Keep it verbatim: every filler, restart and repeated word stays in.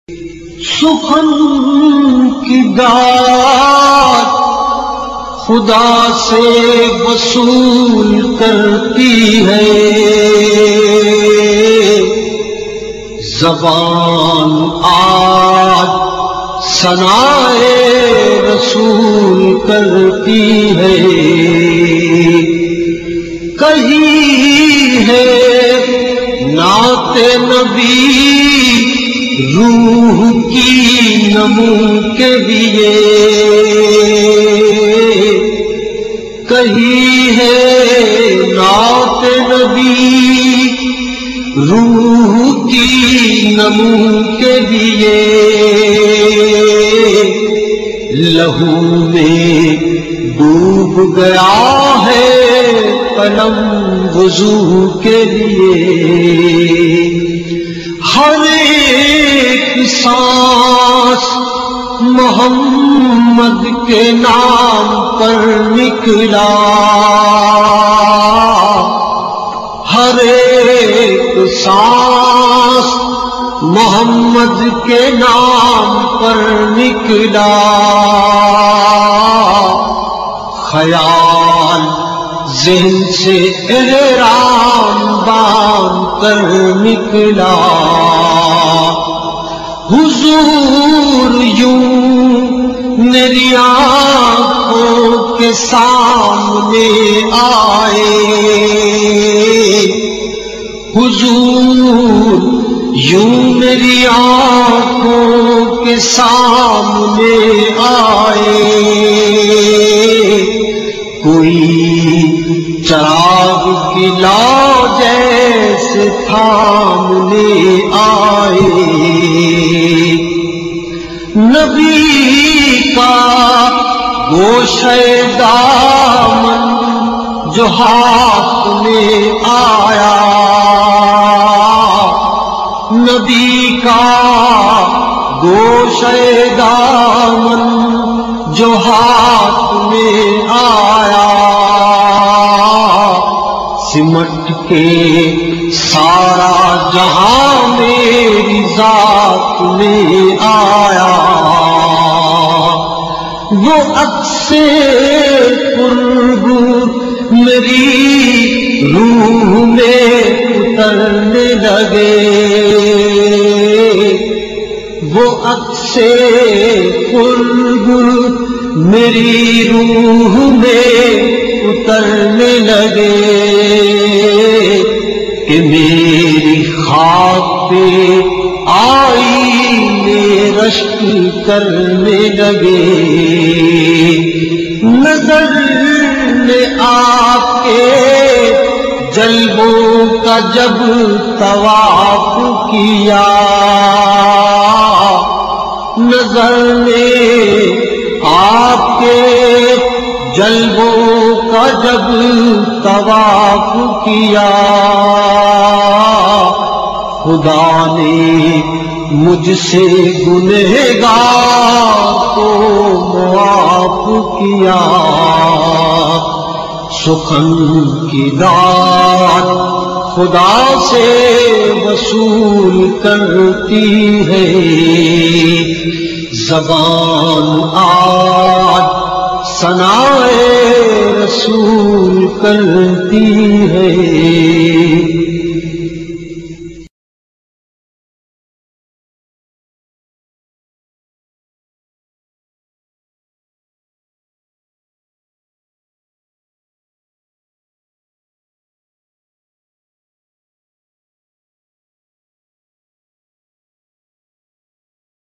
سخن کی داد خدا سے وصول کرتی ہے، زبان آج ثنائے رسول کرتی ہے، کہی ہے نعت نبی روح کی نمو کے لیے، کہی ہے نعت نبی روح کی نمو کے لیے، لہو میں ڈوب گیا ہے قلم وضو کے لیے، ہر ایک سانس محمد کے نام پر نکلا، ہر ایک سانس محمد کے نام پر نکلا، خیال ذہن سے احرام باندھ کر نکلا، حضور یوں میری آنکھوں کے سامنے آئے، حضور یوں میری آنکھوں کے سامنے آئے، کوئی چراغ کی لو جیسے تھامنے آئے، نبی کا گوشہ دامن جو ہاتھ میں آیا، نبی کا گوشہ دامن جو ہاتھ میں آیا، سمٹ کے سارا جہاں میری ذات میں آیا، وہ عکس قرب میری روح میں اترنے لگے، وہ عکس قرب میری روح میں اترنے لگے، کہ میری خاک پہ آئینے رشک کرنے لگے، نظر نے آپ کے جلووں کا جب طواف کیا، نظر نے آپ کے جلووں کا جب طواف کیا، خدا نے مجھ سے گنہگار کو معاف کیا، سخن کی داد خدا سے وصول کرتی ہے، زبان آج ثنائے رسول کرتی ہے۔